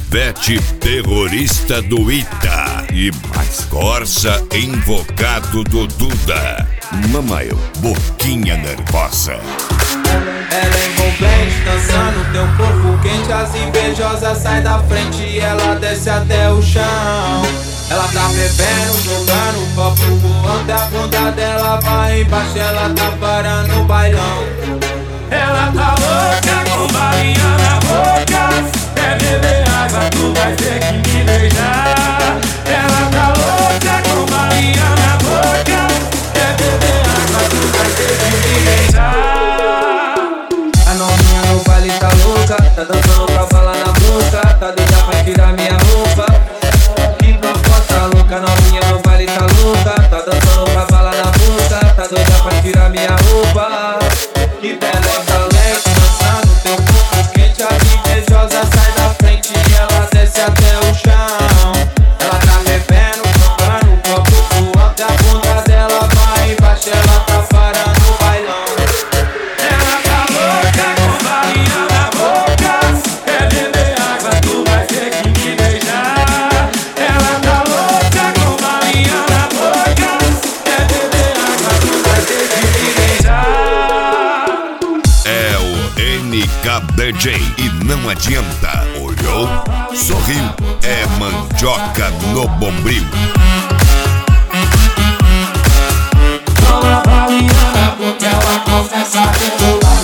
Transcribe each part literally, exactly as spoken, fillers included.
Chevette terrorista do Ita e mais Corsa invocado do Duda. Mamael, boquinha nervosa. Ela é envolvente, dançando teu corpo quente. As invejosas saem da frente e ela desce até o chão. Ela tá bebendo, jogando copo voando. A bunda dela vai embaixo, ela tá parando o bailão. Ela tá louca com balinha na boca. Quer beber água, tu vai ter que me beijar. Ela tá louca com balinha na boca. Quer beber água, tu vai ter que me beijar. A novinha no baile tá louca, tá dançando com a bala na boca. Tá doida pra tirar minha roupa. Que proposta louca, novinha no baile tá louca. Tá dançando com a bala na boca. Tá doida pra tirar minha roupa. Que bela talento, dançando teu corpo quente. As invejosas saem da frente e ela desce até o chão. Ela tá bebendo, jogando o copo voando. A bunda dela vai embaixo, ela tá parando o bailão. Ela tá louca com balinha na boca. Quer beber água, tu vai ter que me beijar. Ela tá louca com balinha na boca. Quer beber água, tu vai ter que me beijar. É o N K D J e não adianta. Olhou, sorriu, é mandioca no bombril. Toma balinha na boca, ela confessa rebolar.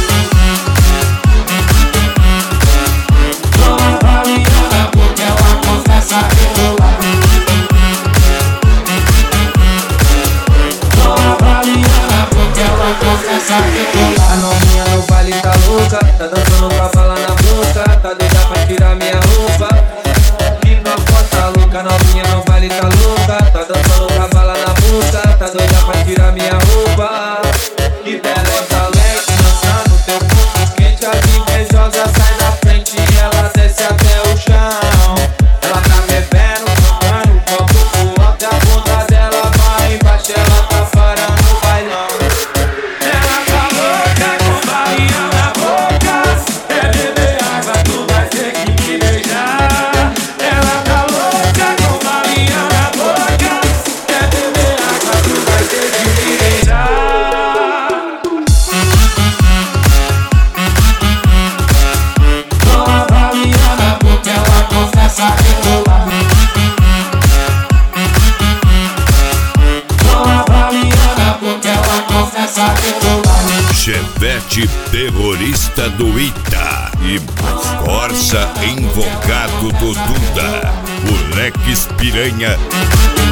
Toma balinha na boca, ela confessa rebolar. Toma balinha na boca, ela confessa rebolar. A novinha no baile tá louca, tá dançando com a bala na boca. Tá doida pra tirar minha roupa. Que proposta louca, novinha no baile tá louca. Tá dançando com a bala na boca. Tá doida pra tirar minha roupa. Que bela talento, dançando teu corpo quente. As invejosas saem da frente e ela desce até o chão. Ela tá bebendo, jogando copo voando. A bunda dela vai embaixo, ela tá parando o bailão. Ela tá louca com balinha na boca. Quer beber água, tu vai ter que me beijar. Ela tá louca com balinha na boca. Quer beber água, tu vai ter que me beijar. Toma balinha na boca, ela confessa rebolar. Toma balinha na boca, ela confessa rebolar. Chevette terrorista do Ita e mais Corsa invocado do Duda. Moleque espiranha.